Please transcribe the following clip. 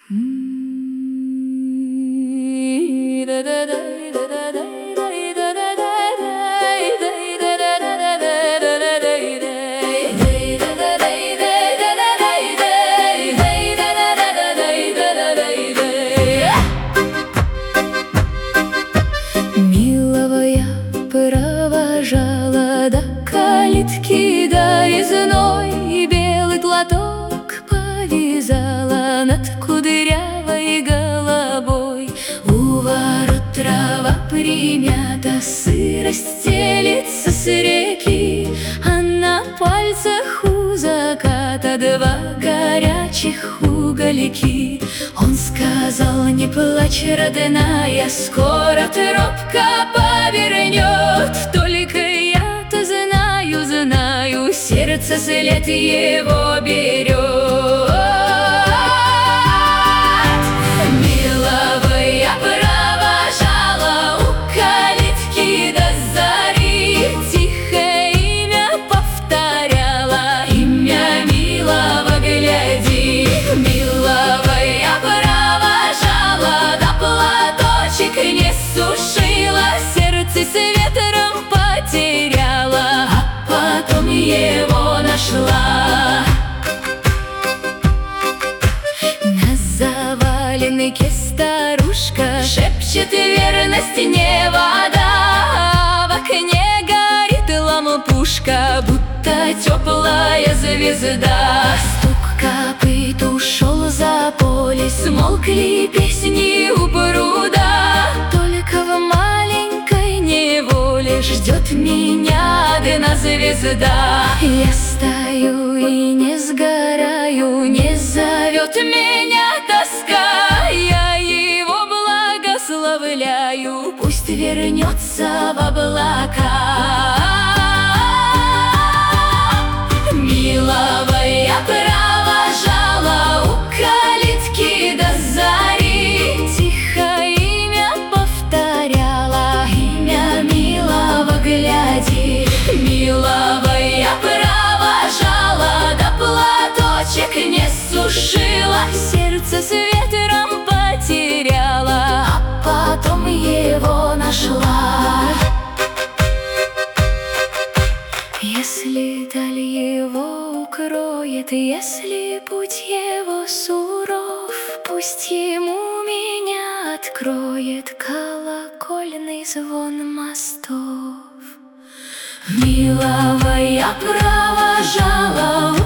Милого я провожала до калитки доездной, и белый платок повязала над кудрявой головой. У ворот трава примята, сырость стелится с реки, а на пальцах у заката два горячих угольки. Он сказал: не плачь, родная, скоро тропка повернет. Только я-то знаю, знаю, сердце след его берет. Милого я провожала у калитки до зари, тихое имя повторяла, имя милого, гляди. Милого я провожала, да платочек не сушила, сердце с ветром потеряла, а потом его нашла. На заваленке старушка шепчет: верность не вода. В окне горит лампушка, будто теплая звезда. Стук копыт ушел за поле, смолкли песни у пруда. Только в маленькой неволе ждет меня одна звезда. Я стою и не сгораю, не зовет меня тоска. Я его благословляю, пусть вернется в облака. Милого я провожала у калитки до зари, тихо имя повторяла, имя милого, гляди. Милого я провожала, да платочек не сушила, сердце с ветром потеряла, а потом его нашла. Если даль его укроет, если путь его суров, пусть ему меня откроет колокольный звон мостов. Милого я провожала